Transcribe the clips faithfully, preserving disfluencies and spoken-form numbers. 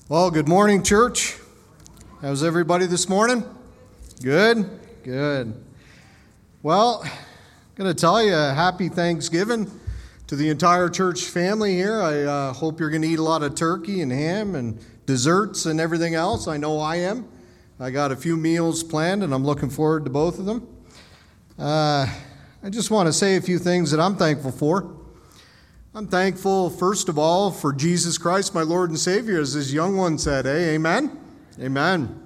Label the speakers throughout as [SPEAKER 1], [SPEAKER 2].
[SPEAKER 1] Well, good morning, church. How's everybody this morning? Good? Good. Well, I'm going to tell you, happy Thanksgiving to the entire church family here. I uh, hope you're going to eat a lot of turkey and ham and desserts and everything else. I know I am. I got a few meals planned, and I'm looking forward to both of them. Uh, I just want to say a few things that I'm thankful for. I'm thankful, first of all, for Jesus Christ, my Lord and Savior, as this young one said, eh? Amen? Amen.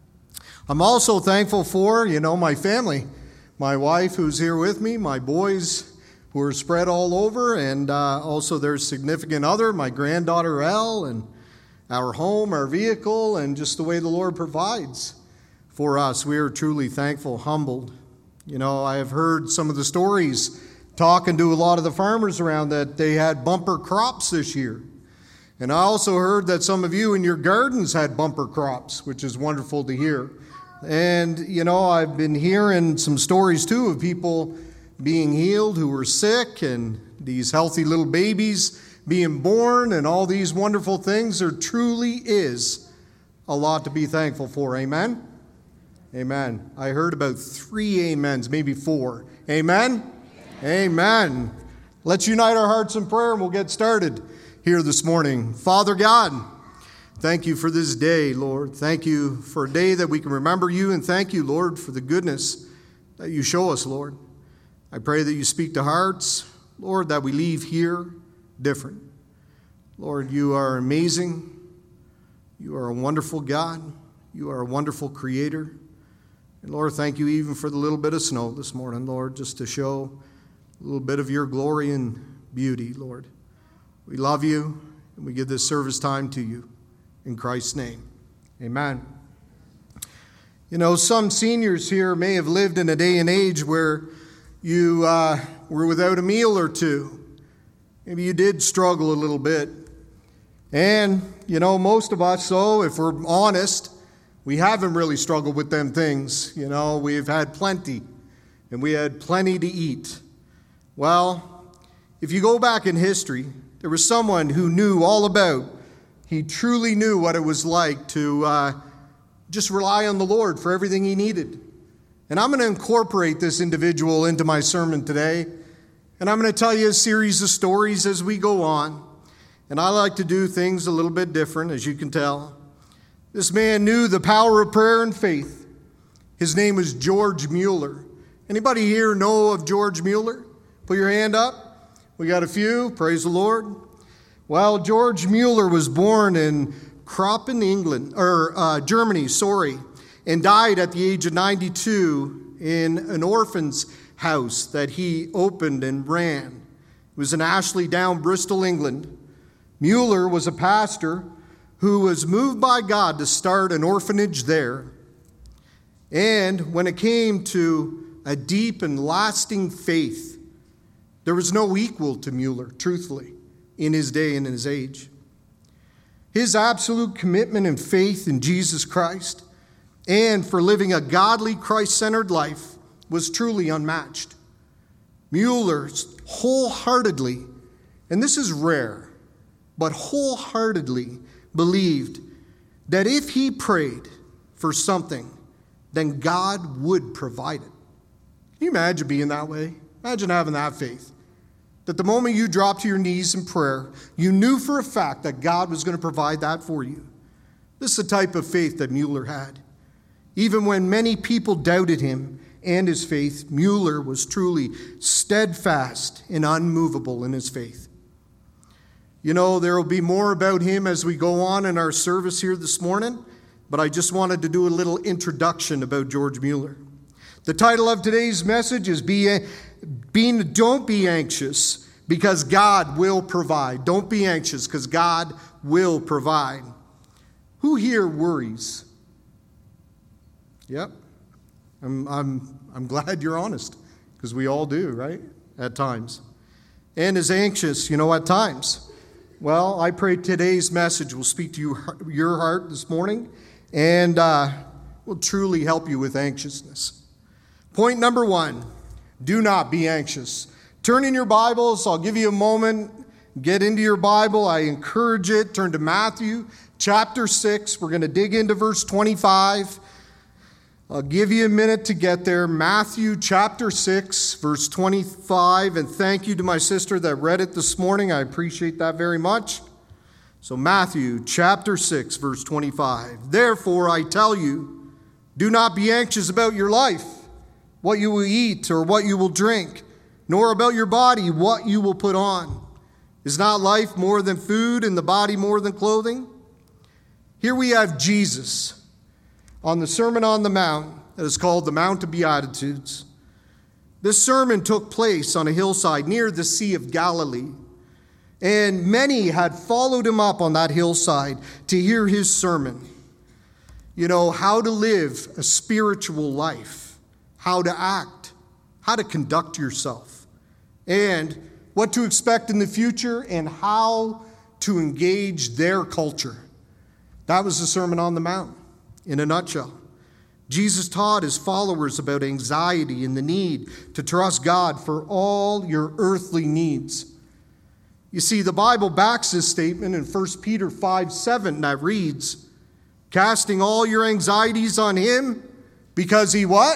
[SPEAKER 1] I'm also thankful for, you know, my family, my wife who's here with me, my boys who are spread all over, and uh, also their significant other, my granddaughter Elle, and our home, our vehicle, and just the way the Lord provides for us. We are truly thankful, humbled. You know, I have heard some of the stories talking to a lot of the farmers around that they had bumper crops this year. And I also heard that some of you in your gardens had bumper crops, which is wonderful to hear. And, you know, I've been hearing some stories, too, of people being healed who were sick and these healthy little babies being born and all these wonderful things. There truly is a lot to be thankful for. Amen? Amen. I heard about three amens, maybe four. Amen? Amen. Let's unite our hearts in prayer and we'll get started here this morning. Father God, thank you for this day, Lord. Thank you for a day that we can remember you, and thank you, Lord, for the goodness that you show us, Lord. I pray that you speak to hearts, Lord, that we leave here different. Lord, you are amazing. You are a wonderful God. You are a wonderful creator. And Lord, thank you even for the little bit of snow this morning, Lord, just to show a little bit of your glory and beauty, Lord. We love you, and we give this service time to you. In Christ's name, amen. You know, some seniors here may have lived in a day and age where you uh, were without a meal or two. Maybe you did struggle a little bit. And, you know, most of us, so if we're honest, we haven't really struggled with them things. You know, we've had plenty, and we had plenty to eat. Well, if you go back in history, there was someone who knew all about, he truly knew what it was like to uh, just rely on the Lord for everything he needed. And I'm going to incorporate this individual into my sermon today, and I'm going to tell you a series of stories as we go on. And I like to do things a little bit different, as you can tell. This man knew the power of prayer and faith. His name was George Mueller. Anybody here know of George Mueller? Put your hand up. We got a few. Praise the Lord. Well, George Mueller was born in Kroppen, England, or uh, Germany, sorry, and died at the age of ninety-two in an orphan's house that he opened and ran. It was in Ashley Down, Bristol, England. Mueller was a pastor who was moved by God to start an orphanage there. And when it came to a deep and lasting faith, there was no equal to Mueller, truthfully, in his day and in his age. His absolute commitment and faith in Jesus Christ and for living a godly, Christ-centered life was truly unmatched. Mueller wholeheartedly, and this is rare, but wholeheartedly believed that if he prayed for something, then God would provide it. Can you imagine being that way? Imagine having that faith. That the moment you dropped to your knees in prayer, you knew for a fact that God was going to provide that for you. This is the type of faith that Mueller had. Even when many people doubted him and his faith, Mueller was truly steadfast and unmovable in his faith. You know, there will be more about him as we go on in our service here this morning, but I just wanted to do a little introduction about George Mueller. The title of today's message is Be, being, Don't Be Anxious, because God will provide. Don't be anxious, because God will provide. Who here worries? Yep. I'm, I'm, I'm glad you're honest, because we all do, right? At times. And is anxious, you know, at times. Well, I pray today's message will speak to you, your heart this morning and uh, will truly help you with anxiousness. Point number one, do not be anxious. Turn in your Bibles. I'll give you a moment. Get into your Bible. I encourage it. Turn to Matthew chapter six. We're going to dig into verse twenty-five. I'll give you a minute to get there. Matthew chapter six, verse twenty-five. And thank you to my sister that read it this morning. I appreciate that very much. So Matthew chapter six, verse twenty-five. Therefore I tell you, do not be anxious about your life, what you will eat or what you will drink, nor about your body, what you will put on. Is not life more than food and the body more than clothing? Here we have Jesus on the Sermon on the Mount that is called the Mount of Beatitudes. This sermon took place on a hillside near the Sea of Galilee, and many had followed him up on that hillside to hear his sermon. You know, how to live a spiritual life, how to act, how to conduct yourself, and what to expect in the future, and how to engage their culture. That was the Sermon on the Mount in a nutshell. Jesus taught his followers about anxiety and the need to trust God for all your earthly needs. You see, the Bible backs this statement in First Peter five seven that reads, casting all your anxieties on him because he what?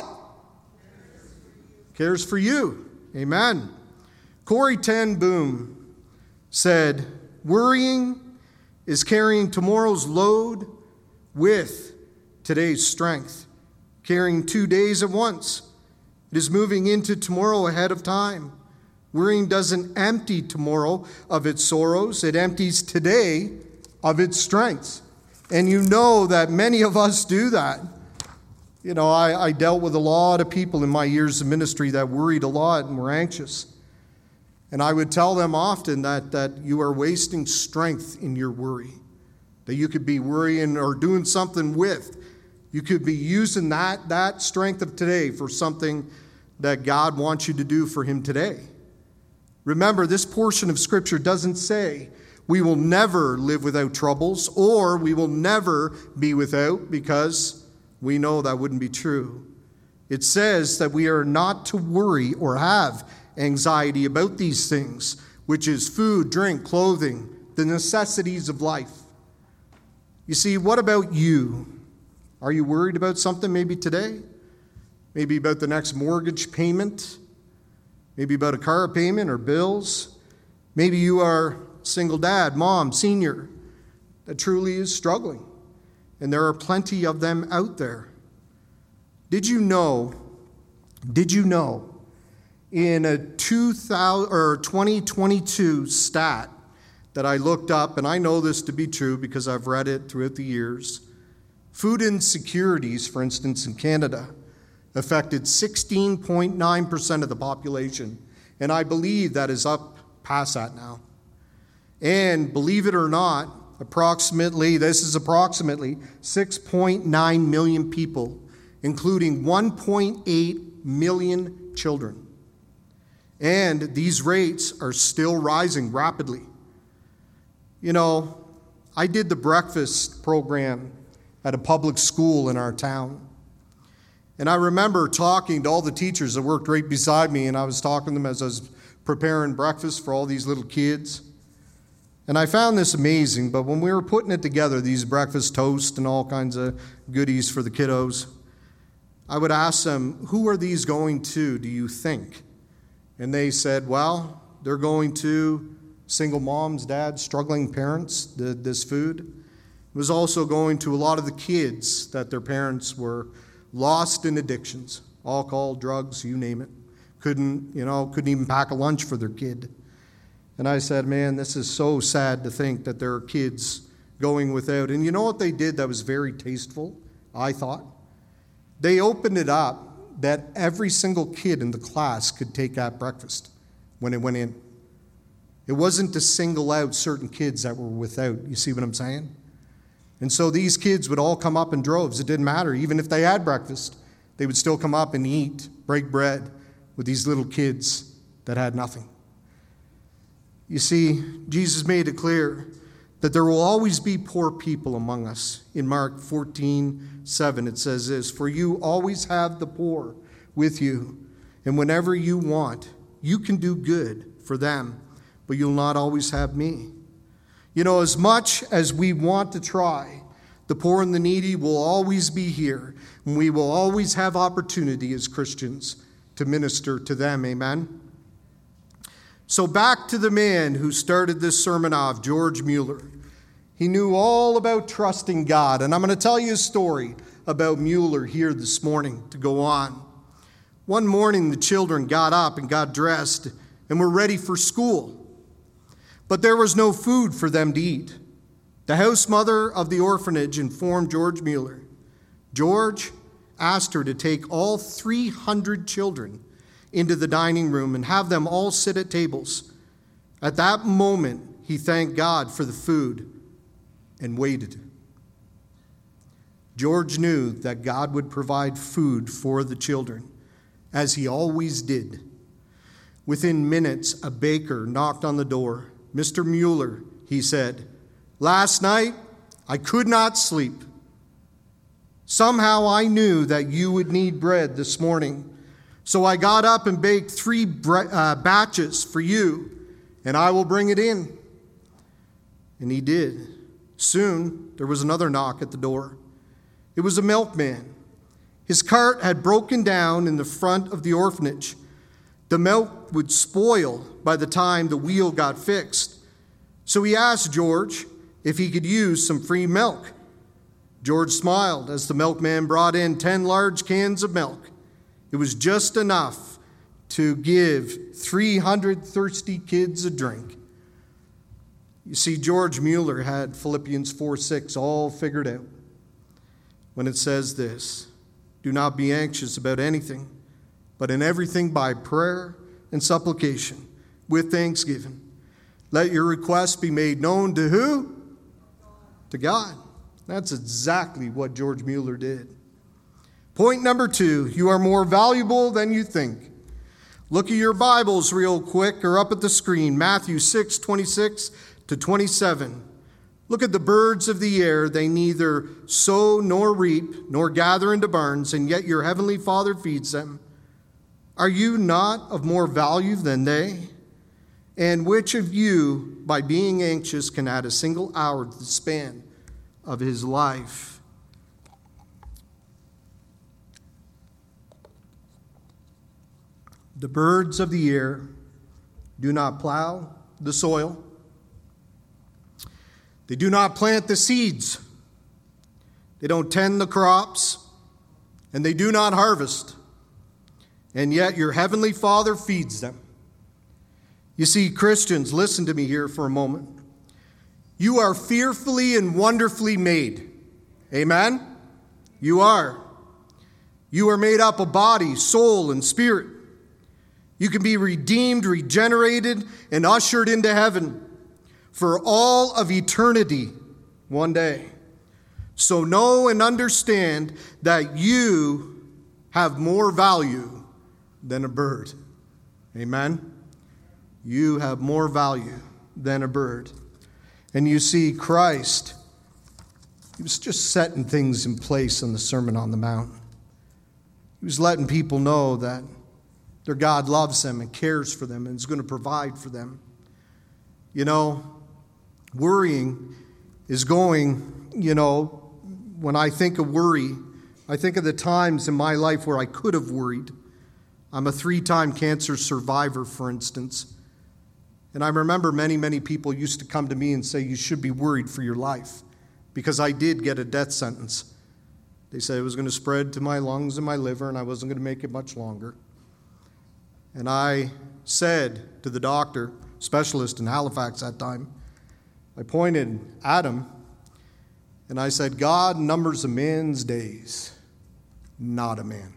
[SPEAKER 1] Cares for you. Amen. Corrie ten Boom said, worrying is carrying tomorrow's load with today's strength, carrying two days at once. It is moving into tomorrow ahead of time. Worrying doesn't empty tomorrow of its sorrows. It empties today of its strengths. And you know that many of us do that. You know, I, I dealt with a lot of people in my years of ministry that worried a lot and were anxious. And I would tell them often that, that you are wasting strength in your worry. That you could be worrying or doing something with. You could be using that, that strength of today for something that God wants you to do for him today. Remember, this portion of Scripture doesn't say we will never live without troubles or we will never be without, because we know that wouldn't be true. It says that we are not to worry or have anxiety about these things, which is food, drink, clothing, the necessities of life. You see, what about you? Are you worried about something maybe today? Maybe about the next mortgage payment? Maybe about a car payment or bills? Maybe you are a single dad, mom, senior that truly is struggling. And there are plenty of them out there. Did you know, did you know in a two thousand or twenty twenty-two stat that I looked up, and I know this to be true because I've read it throughout the years, food insecurities, for instance, in Canada, affected sixteen point nine percent of the population. And I believe that is up past that now. And believe it or not, approximately, this is approximately six point nine million people, including one point eight million children. And these rates are still rising rapidly. You know, I did the breakfast program at a public school in our town. And I remember talking to all the teachers that worked right beside me, and I was talking to them as I was preparing breakfast for all these little kids. And I found this amazing, but when we were putting it together, these breakfast toast and all kinds of goodies for the kiddos, I would ask them, who are these going to, do you think? And they said, well, they're going to single moms, dads, struggling parents, the, this food. It was also going to a lot of the kids that their parents were lost in addictions, alcohol, drugs, you name it. Couldn't, you know, couldn't even pack a lunch for their kid. And I said, man, this is so sad to think that there are kids going without. And you know what they did that was very tasteful, I thought? They opened it up that every single kid in the class could take that breakfast when it went in. It wasn't to single out certain kids that were without. You see what I'm saying? And so these kids would all come up in droves. It didn't matter. Even if they had breakfast, they would still come up and eat, break bread with these little kids that had nothing. You see, Jesus made it clear that there will always be poor people among us. In Mark fourteen seven, it says this, for you always have the poor with you, and whenever you want, you can do good for them, but you'll not always have me. You know, as much as we want to try, the poor and the needy will always be here, and we will always have opportunity as Christians to minister to them. Amen? So back to the man who started this sermon off, George Mueller. He knew all about trusting God, and I'm going to tell you a story about Mueller here this morning to go on. One morning, the children got up and got dressed and were ready for school. But there was no food for them to eat. The house mother of the orphanage informed George Mueller. George asked her to take all three hundred children into the dining room and have them all sit at tables. At that moment, he thanked God for the food and waited. George knew that God would provide food for the children, as he always did. Within minutes, a baker knocked on the door. Mister Mueller, he said, last night I could not sleep. Somehow I knew that you would need bread this morning. So I got up and baked three bre- uh, batches for you, and I will bring it in. And he did. Soon there was another knock at the door. It was a milkman. His cart had broken down in the front of the orphanage. The milk would spoil by the time the wheel got fixed. So he asked George if he could use some free milk. George smiled as the milkman brought in ten large cans of milk. It was just enough to give three hundred thirsty kids a drink. You see, George Mueller had Philippians four six all figured out when it says this, do not be anxious about anything, but in everything by prayer and supplication, with thanksgiving. Let your requests be made known to who? To God. That's exactly what George Mueller did. Point number two, you are more valuable than you think. Look at your Bibles real quick or up at the screen. Matthew six twenty-six to twenty-seven. Look at the birds of the air. They neither sow nor reap nor gather into barns, and yet your heavenly Father feeds them. Are you not of more value than they? And which of you, by being anxious, can add a single hour to the span of his life? The birds of the air do not plow the soil. They do not plant the seeds. They don't tend the crops. And they do not harvest. And yet your heavenly Father feeds them. You see, Christians, listen to me here for a moment. You are fearfully and wonderfully made. Amen? You are. You are made up of body, soul, and spirit. You can be redeemed, regenerated, and ushered into heaven for all of eternity one day. So know and understand that you have more value than a bird. Amen? You have more value than a bird. And you see, Christ, he was just setting things in place in the Sermon on the Mount. He was letting people know that their God loves them and cares for them and is going to provide for them. You know, worrying is going, you know, when I think of worry, I think of the times in my life where I could have worried. I'm a three-time cancer survivor, for instance. And I remember many, many people used to come to me and say, you should be worried for your life, because I did get a death sentence. They said it was going to spread to my lungs and my liver, and I wasn't going to make it much longer. And I said to the doctor, specialist in Halifax at that time, I pointed at him, and I said, God numbers a man's days, not a man.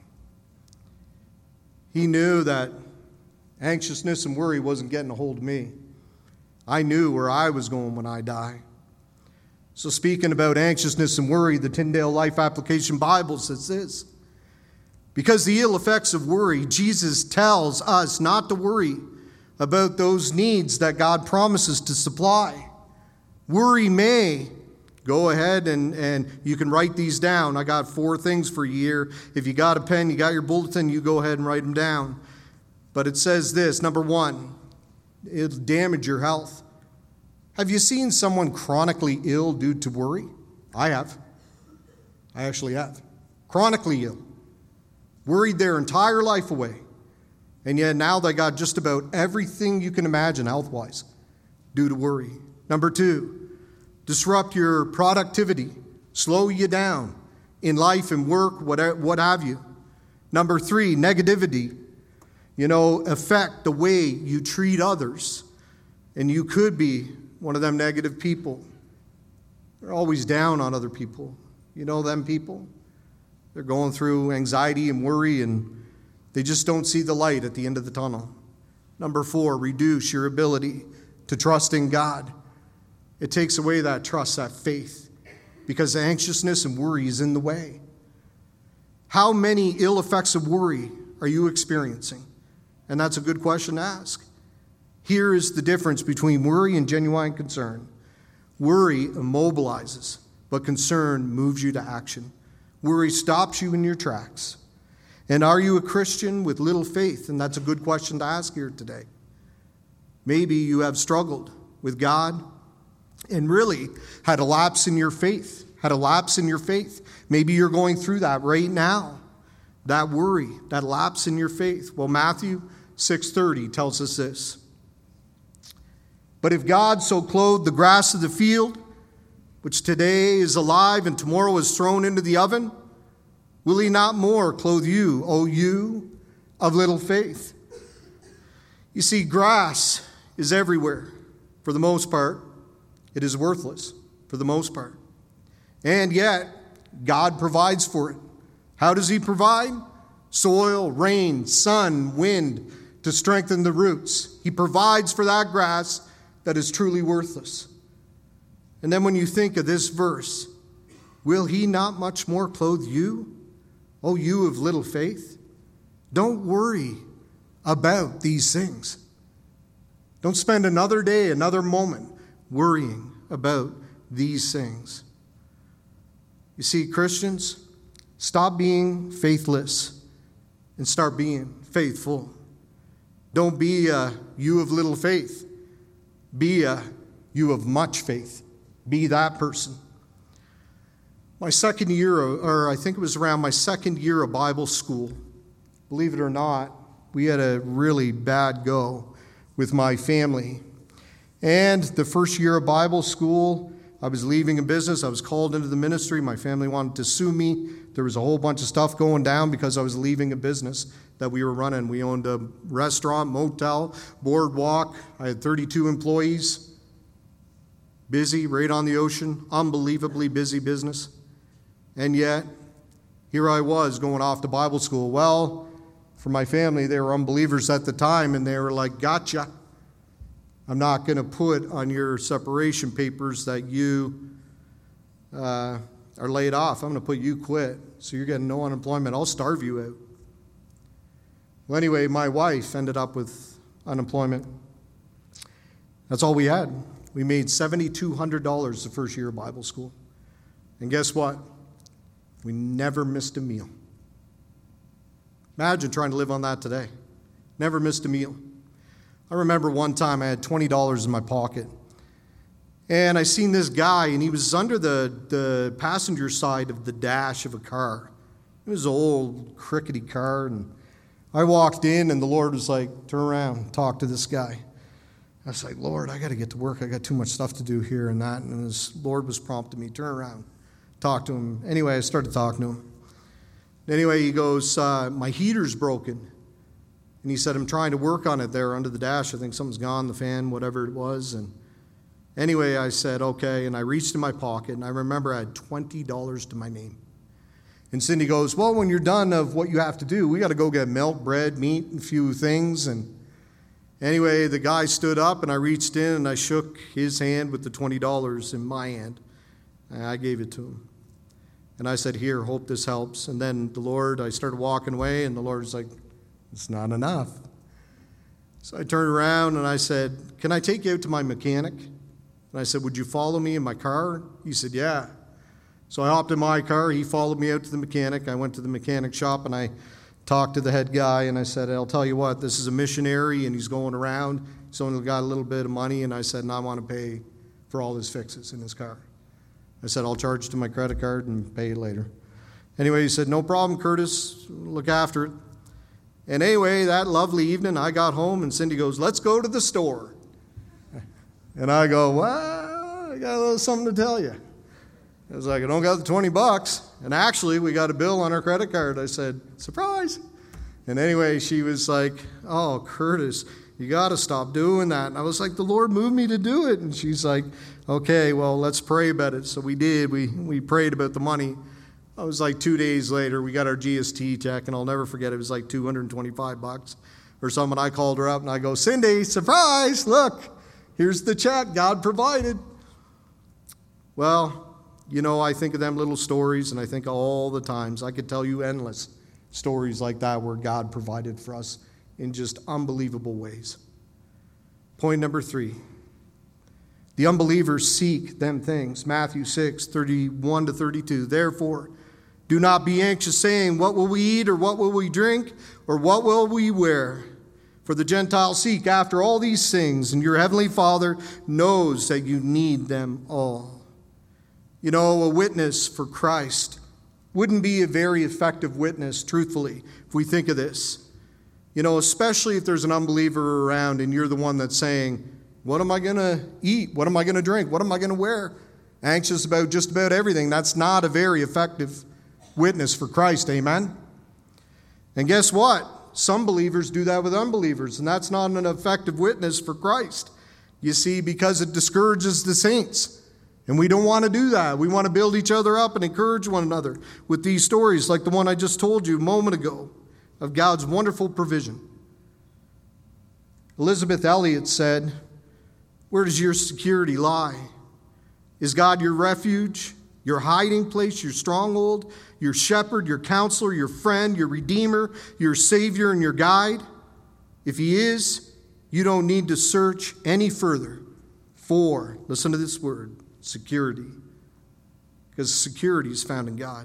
[SPEAKER 1] He knew that anxiousness and worry wasn't getting a hold of me. I knew where I was going when I die. So speaking about anxiousness and worry, the Tyndale Life Application Bible says this. Because the ill effects of worry, Jesus tells us not to worry about those needs that God promises to supply. Worry may, go ahead and, and you can write these down. I got four things for you here. If you got a pen, you got your bulletin, you go ahead and write them down. But it says this, number one, it'll damage your health. Have you seen someone chronically ill due to worry? I have. I actually have. Chronically ill. Worried their entire life away. And yet now they got just about everything you can imagine health-wise due to worry. Number two, disrupt your productivity, slow you down in life and work, what, what have you. Number three, negativity, you know, affect the way you treat others. And you could be one of them negative people. They're always down on other people. You know them people? They're going through anxiety and worry, and they just don't see the light at the end of the tunnel. Number four, reduce your ability to trust in God. It takes away that trust, that faith, because anxiousness and worry is in the way. How many ill effects of worry are you experiencing? And that's a good question to ask. Here is the difference between worry and genuine concern. Worry immobilizes, but concern moves you to action. Worry stops you in your tracks. And are you a Christian with little faith? And that's a good question to ask here today. Maybe you have struggled with God and really had a lapse in your faith, had a lapse in your faith. Maybe you're going through that right now, that worry, that lapse in your faith. Well, Matthew six thirty tells us this. But if God so clothed the grass of the field, which today is alive and tomorrow is thrown into the oven, will he not more clothe you, O you of little faith? You see, grass is everywhere. For the most part, it is worthless, for the most part. And yet, God provides for it. How does he provide? Soil, rain, sun, wind to strengthen the roots. He provides for that grass that is truly worthless. And then when you think of this verse, will he not much more clothe you, O you of little faith? Don't worry about these things. Don't spend another day, another moment worrying about these things. You see, Christians, stop being faithless and start being faithful. Don't be a you of little faith. Be a you of much faith. Be that person. My second year, or I think it was around my second year of Bible school, believe it or not, we had a really bad go with my family. And the first year of Bible school, I was leaving a business. I was called into the ministry. My family wanted to sue me. There was a whole bunch of stuff going down because I was leaving a business that we were running. We owned a restaurant, motel, boardwalk. I had thirty-two employees. Busy, right on the ocean. Unbelievably busy business. And yet, here I was going off to Bible school. Well, for my family, they were unbelievers at the time, and they were like, gotcha. I'm not going to put on your separation papers that you uh, are laid off. I'm going to put you quit. So you're getting no unemployment. I'll starve you out. Well, anyway, my wife ended up with unemployment. That's all we had. We made seven thousand two hundred dollars the first year of Bible school. And guess what? We never missed a meal. Imagine trying to live on that today. Never missed a meal. I remember one time I had twenty dollars in my pocket. And I seen this guy, and he was under the, the passenger side of the dash of a car. It was an old, crickety car. And I walked in, and the Lord was like, turn around, talk to this guy. I was like, Lord, I got to get to work. I got too much stuff to do here and that. And the Lord was prompting me, turn around, talk to him. Anyway, I started talking to him. Anyway, he goes, uh, my heater's broken. And he said, I'm trying to work on it there under the dash. I think something's gone, the fan, whatever it was. And anyway, I said, okay. And I reached in my pocket, and I remember I had twenty dollars to my name. And Cindy goes, well, when you're done of what you have to do, we got to go get milk, bread, meat, and a few things. And anyway, the guy stood up, and I reached in, and I shook his hand with the twenty dollars in my hand. And I gave it to him. And I said, here, hope this helps. And then the Lord, I started walking away, and the Lord was like, it's not enough. So I turned around and I said, can I take you out to my mechanic? And I said, would you follow me in my car? He said, yeah. So I hopped in my car. He followed me out to the mechanic. I went to the mechanic shop and I talked to the head guy and I said, I'll tell you what, this is a missionary and he's going around. He's only got a little bit of money. And I said, and I want to pay for all his fixes in his car. I said, I'll charge it to my credit card and pay it later. Anyway, he said, no problem, Curtis. Look after it. And anyway, that lovely evening, I got home, and Cindy goes, let's go to the store. And I go, well, I got a little something to tell you. I was like, I don't got the twenty bucks. And actually, we got a bill on our credit card. I said, surprise. And anyway, she was like, oh, Curtis, you got to stop doing that. And I was like, the Lord moved me to do it. And she's like, okay, well, let's pray about it. So we did. We, we prayed about the money. It was like two days later, we got our G S T check, and I'll never forget, it was like two hundred twenty-five bucks or something. I called her up, and I go, Cindy, surprise, look, here's the check God provided. Well, you know, I think of them little stories, and I think of all the times. I could tell you endless stories like that where God provided for us in just unbelievable ways. Point number three. The unbelievers seek them things. Matthew six, thirty-one to thirty-two. Therefore, do not be anxious, saying, what will we eat, or what will we drink, or what will we wear? For the Gentiles seek after all these things, and your heavenly Father knows that you need them all. You know, a witness for Christ wouldn't be a very effective witness, truthfully, if we think of this. You know, especially if there's an unbeliever around and you're the one that's saying, what am I going to eat? What am I going to drink? What am I going to wear? Anxious about just about everything. That's not a very effective witness for Christ, amen? And guess what? Some believers do that with unbelievers, and that's not an effective witness for Christ. You see, because it discourages the saints. And we don't want to do that. We want to build each other up and encourage one another with these stories like the one I just told you a moment ago of God's wonderful provision. Elizabeth Elliot said, where does your security lie? Is God your refuge, your hiding place, your stronghold, your shepherd, your counselor, your friend, your redeemer, your savior, and your guide? If he is, you don't need to search any further for, listen to this word, security. Because security is found in God.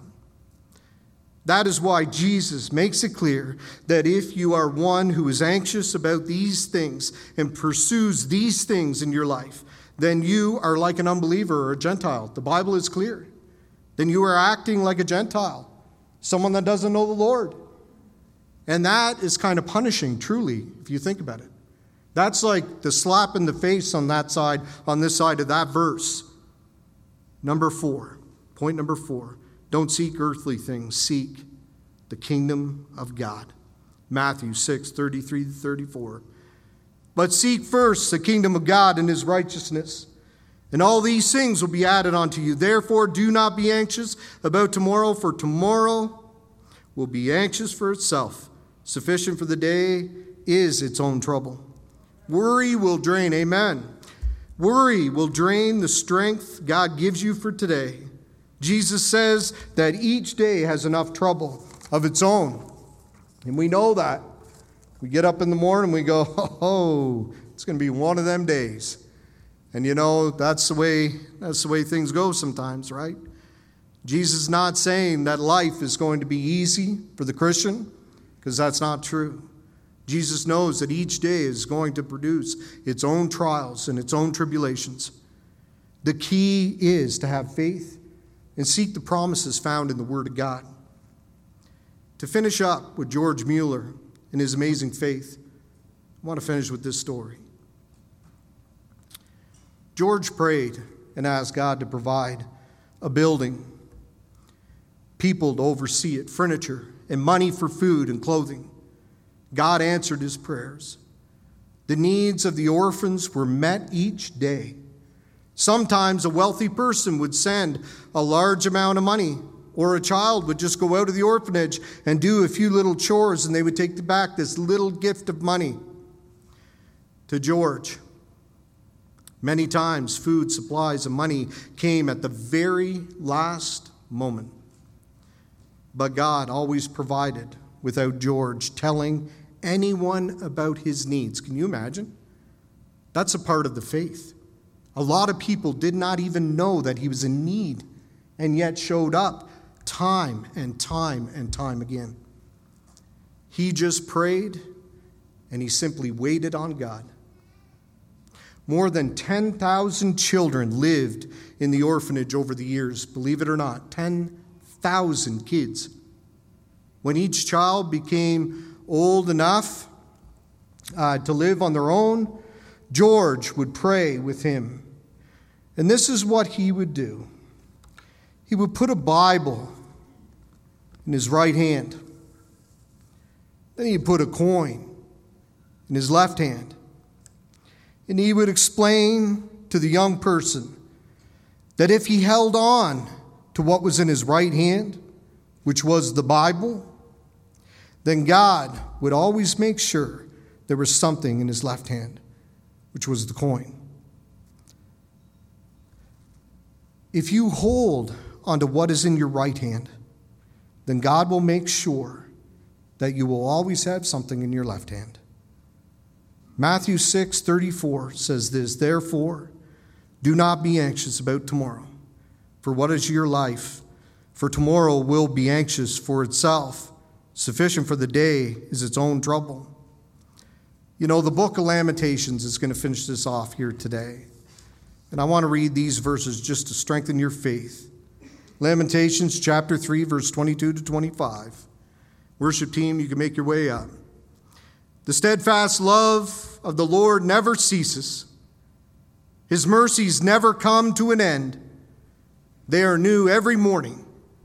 [SPEAKER 1] That is why Jesus makes it clear that if you are one who is anxious about these things and pursues these things in your life, then you are like an unbeliever or a Gentile. The Bible is clear. Then you are acting like a Gentile, someone that doesn't know the Lord. And that is kind of punishing, truly, if you think about it. That's like the slap in the face on that side, on this side of that verse. Number four, point number four. Don't seek earthly things, seek the kingdom of God. Matthew six, thirty-three to thirty-four. But seek first the kingdom of God and his righteousness, and all these things will be added unto you. Therefore, do not be anxious about tomorrow, for tomorrow will be anxious for itself. Sufficient for the day is its own trouble. Worry will drain, amen. Worry will drain the strength God gives you for today. Jesus says that each day has enough trouble of its own. And we know that. We get up in the morning and we go, oh, it's going to be one of them days. And you know, that's the way that's the way things go sometimes, right? Jesus is not saying that life is going to be easy for the Christian, because that's not true. Jesus knows that each day is going to produce its own trials and its own tribulations. The key is to have faith and seek the promises found in the Word of God. To finish up with George Mueller and his amazing faith, I want to finish with this story. George prayed and asked God to provide a building, people to oversee it, furniture, and money for food and clothing. God answered his prayers. The needs of the orphans were met each day. Sometimes a wealthy person would send a large amount of money, or a child would just go out of the orphanage and do a few little chores, and they would take back this little gift of money to George. Many times, food, supplies, and money came at the very last moment. But God always provided without George telling anyone about his needs. Can you imagine? That's a part of the faith. A lot of people did not even know that he was in need, and yet showed up time and time and time again. He just prayed, and he simply waited on God. More than ten thousand children lived in the orphanage over the years. Believe it or not, ten thousand kids. When each child became old enough uh, to live on their own, George would pray with him. And this is what he would do. He would put a Bible in his right hand. Then he'd put a coin in his left hand. And he would explain to the young person that if he held on to what was in his right hand, which was the Bible, then God would always make sure there was something in his left hand, which was the coin. If you hold onto what is in your right hand, then God will make sure that you will always have something in your left hand. Matthew six thirty-four says this, "Therefore, do not be anxious about tomorrow, for what is your life? For tomorrow will be anxious for itself. Sufficient for the day is its own trouble." You know, the book of Lamentations is going to finish this off here today. And I want to read these verses just to strengthen your faith. Lamentations chapter three, verse twenty-two to twenty-five. Worship team, you can make your way up. "The steadfast love of the Lord never ceases. His mercies never come to an end. They are new every morning.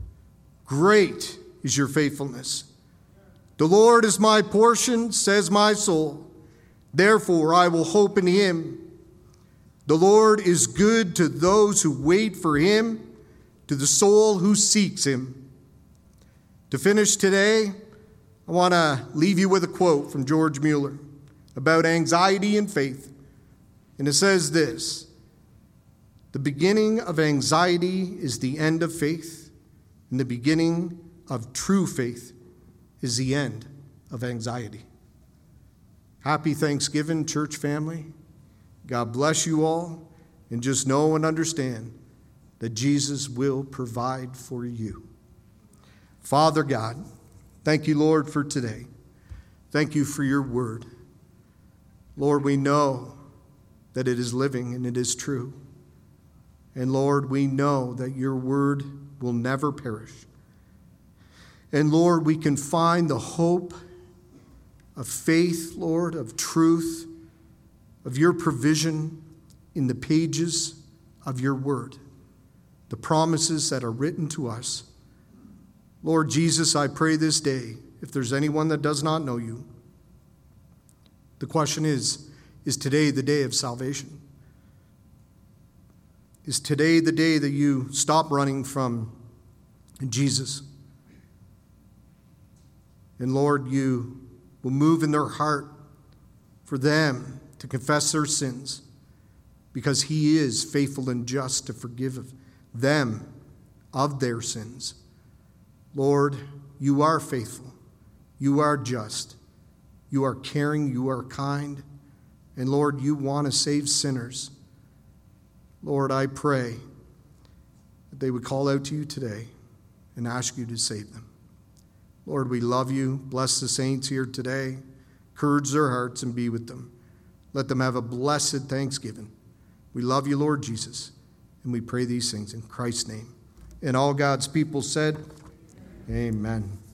[SPEAKER 1] Great is your faithfulness. The Lord is my portion, says my soul. Therefore I will hope in him. The Lord is good to those who wait for him, to the soul who seeks him." To finish today, I want to leave you with a quote from George Mueller about anxiety and faith. And it says this, "The beginning of anxiety is the end of faith, and the beginning of true faith is the end of anxiety." Happy Thanksgiving, church family. God bless you all, and just know and understand that Jesus will provide for you. Father God, thank you, Lord, for today. Thank you for your word. Lord, we know that it is living and it is true. And Lord, we know that your word will never perish. And Lord, we can find the hope of faith, Lord, of truth, of your provision in the pages of your word, the promises that are written to us. Lord Jesus, I pray this day, if there's anyone that does not know you, the question is, is today the day of salvation? Is today the day that you stop running from Jesus? And Lord, you will move in their heart for them to confess their sins, because he is faithful and just to forgive them of their sins. Lord, you are faithful. You are just. You are caring. You are kind. And Lord, you want to save sinners. Lord, I pray that they would call out to you today and ask you to save them. Lord, we love you. Bless the saints here today. Encourage their hearts and be with them. Let them have a blessed Thanksgiving. We love you, Lord Jesus, and we pray these things in Christ's name. And all God's people said, amen.